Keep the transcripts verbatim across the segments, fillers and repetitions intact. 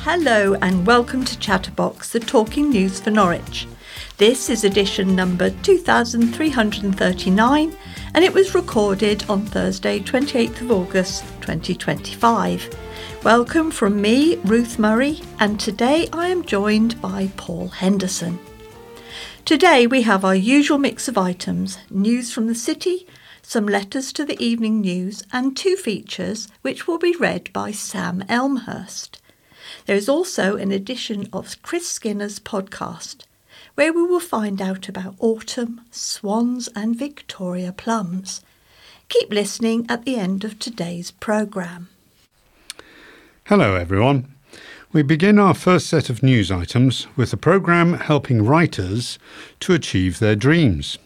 Hello and welcome to Chatterbox, the talking news for Norwich. This is edition number two thousand three hundred thirty-nine and it was recorded on Thursday twenty-eighth of August twenty twenty-five. Welcome from me, Ruth Murray, and today I am joined by Paul Henderson. Today we have our usual mix of items, news from the city, some letters to the evening news and two features which will be read by Sam Elmhurst. There is also an edition of Chris Skinner's podcast, where we will find out about autumn, swans and Victoria plums. Keep listening at the end of today's programme. Hello everyone. We begin our first set of news items with a programme helping writers to achieve their dreams.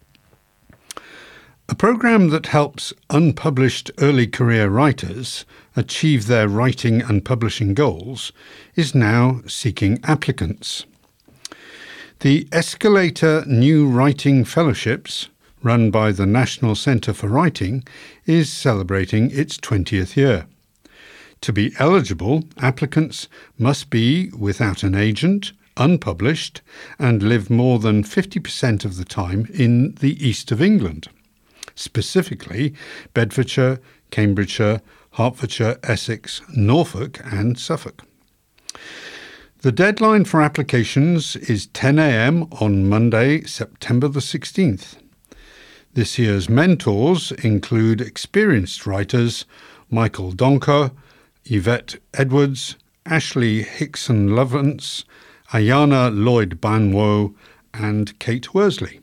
A programme that helps unpublished early career writers achieve their writing and publishing goals is now seeking applicants. The Escalator New Writing Fellowships, run by the National Centre for Writing, is celebrating its twentieth year. To be eligible, applicants must be without an agent, unpublished, and live more than fifty percent of the time in the east of England. Specifically, Bedfordshire, Cambridgeshire, Hertfordshire, Essex, Norfolk and Suffolk. The deadline for applications is ten a.m. on Monday, September the sixteenth. This year's mentors include experienced writers Michael Donker, Yvette Edwards, Ashley Hickson-Lovance, Ayana Lloyd-Banwo and Kate Worsley.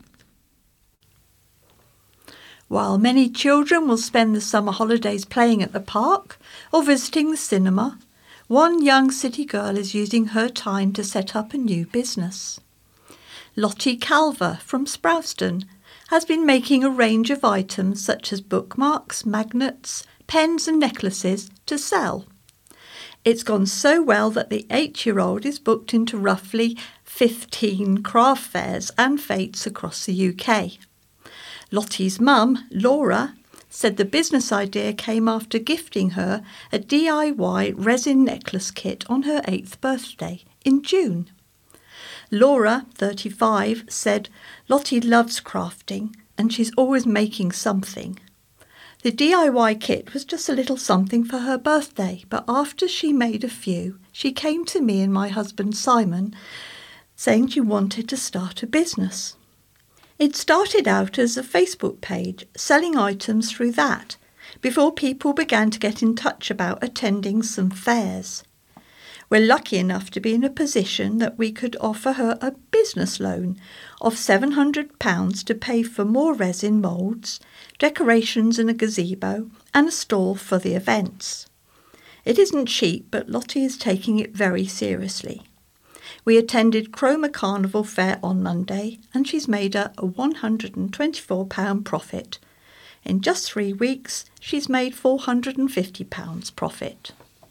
While many children will spend the summer holidays playing at the park or visiting the cinema, one young city girl is using her time to set up a new business. Lottie Calver from Sprowston has been making a range of items such as bookmarks, magnets, pens and necklaces to sell. It's gone so well that the eight-year-old is booked into roughly fifteen craft fairs and fetes across the U K. Lottie's mum, Laura, said the business idea came after gifting her a D I Y resin necklace kit on her eighth birthday in June. Laura, thirty-five, said Lottie loves crafting and she's always making something. The D I Y kit was just a little something for her birthday, but after she made a few, she came to me and my husband Simon saying she wanted to start a business. It started out as a Facebook page, selling items through that, before people began to get in touch about attending some fairs. We're lucky enough to be in a position that we could offer her a business loan of seven hundred pounds to pay for more resin moulds, decorations in a gazebo and a stall for the events. It isn't cheap, but Lottie is taking it very seriously. We attended Cromer Carnival Fair on Monday and she's made a one hundred twenty-four pounds profit. In just three weeks, she's made four hundred fifty pounds profit.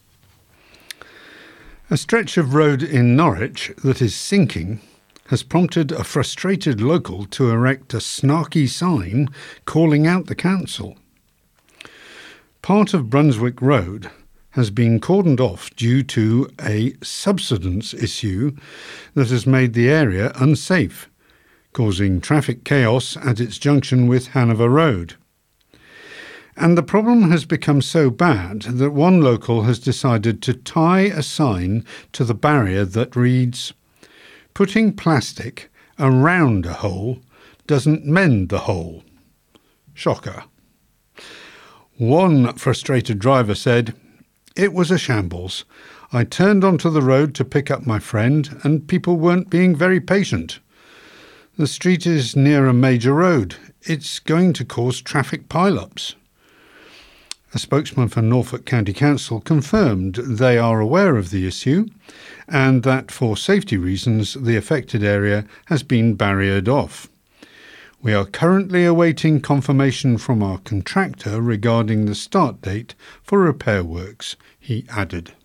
A stretch of road in Norwich that is sinking has prompted a frustrated local to erect a snarky sign calling out the council. Part of Brunswick Road has been cordoned off due to a subsidence issue that has made the area unsafe, causing traffic chaos at its junction with Hanover Road. And the problem has become so bad that one local has decided to tie a sign to the barrier that reads, "Putting plastic around a hole doesn't mend the hole." Shocker. One frustrated driver said, "It was a shambles. I turned onto the road to pick up my friend and people weren't being very patient. The street is near a major road. It's going to cause traffic pile-ups." A spokesman for Norfolk County Council confirmed they are aware of the issue and that for safety reasons the affected area has been barriered off. "We are currently awaiting confirmation from our contractor regarding the start date for repair works," he added.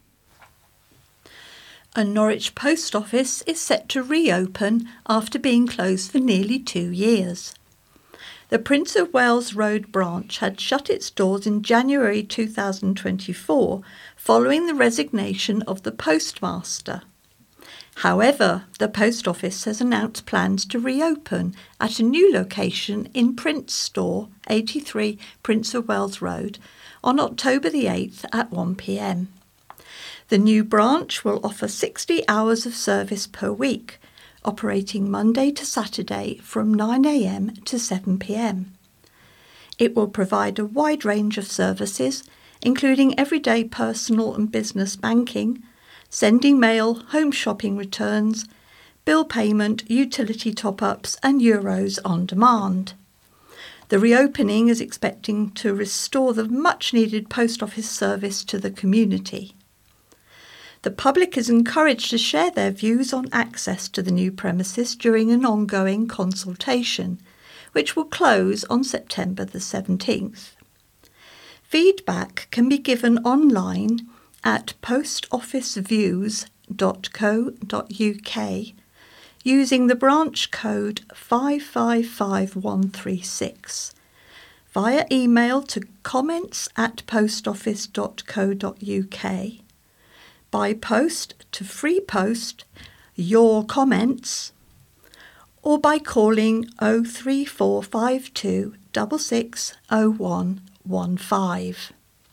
A Norwich post office is set to reopen after being closed for nearly two years. The Prince of Wales Road branch had shut its doors in January two thousand twenty-four following the resignation of the postmaster. However, the post office has announced plans to reopen at a new location in Prince Store, eighty-three Prince of Wales Road, on October the eighth at one p m. The new branch will offer sixty hours of service per week, operating Monday to Saturday from nine a m to seven p m. It will provide a wide range of services, including everyday personal and business banking, sending mail, home shopping returns, bill payment, utility top-ups and euros on demand. The reopening is expecting to restore the much-needed post office service to the community. The public is encouraged to share their views on access to the new premises during an ongoing consultation, which will close on September the seventeenth. Feedback can be given online at postofficeviews dot co dot u k using the branch code five five five one three six, via email to comments at postoffice dot co dot u k, by post to free post your comments, or by calling oh three four five two six six oh one one five.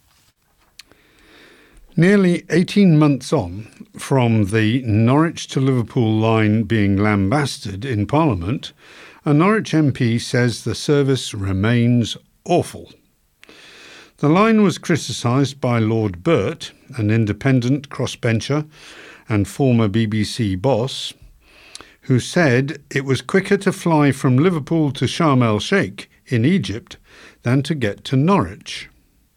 Nearly eighteen months on from the Norwich to Liverpool line being lambasted in Parliament, a Norwich M P says the service remains awful. The line was criticised by Lord Burt, an independent crossbencher and former B B C boss, who said it was quicker to fly from Liverpool to Sharm el-Sheikh in Egypt than to get to Norwich.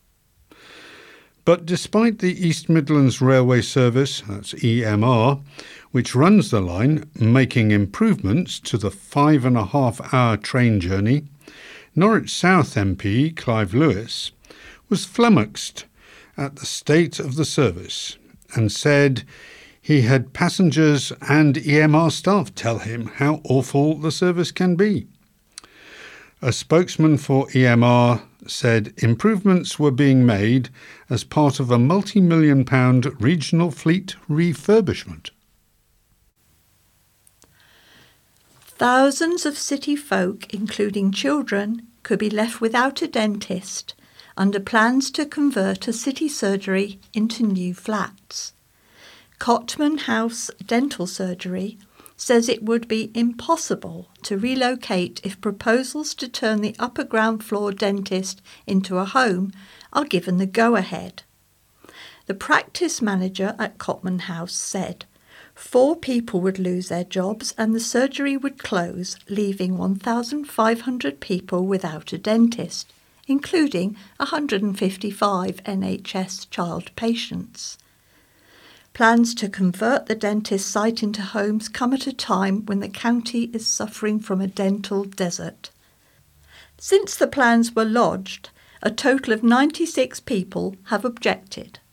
But despite the East Midlands Railway Service, that's E M R, which runs the line, making improvements to the five and a half hour train journey, Norwich South M P Clive Lewis was flummoxed at the state of the service and said he had passengers and E M R staff tell him how awful the service can be. A spokesman for E M R said improvements were being made as part of a multi-million pound regional fleet refurbishment. Thousands of city folk, including children, could be left without a dentist under plans to convert a city surgery into new flats. Cotman House Dental Surgery says it would be impossible to relocate if proposals to turn the upper ground floor dentist into a home are given the go-ahead. The practice manager at Cotman House said four people would lose their jobs and the surgery would close, leaving one thousand five hundred people without a dentist, including one hundred fifty-five N H S child patients. Plans to convert the dentist site into homes come at a time when the county is suffering from a dental desert. Since the plans were lodged, a total of ninety-six people have objected.